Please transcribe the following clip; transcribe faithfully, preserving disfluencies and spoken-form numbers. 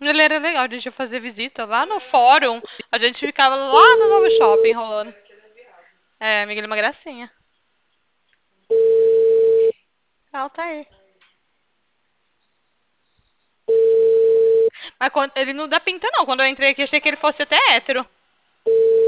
Ele era legal, a gente ia fazer visita lá no fórum. A gente ficava lá no novo shopping rolando. É, amiga, ele é uma gracinha. Ah, tá aí. Mas quando- ele não dá pinta, não. Quando eu entrei aqui, achei que ele fosse até hétero.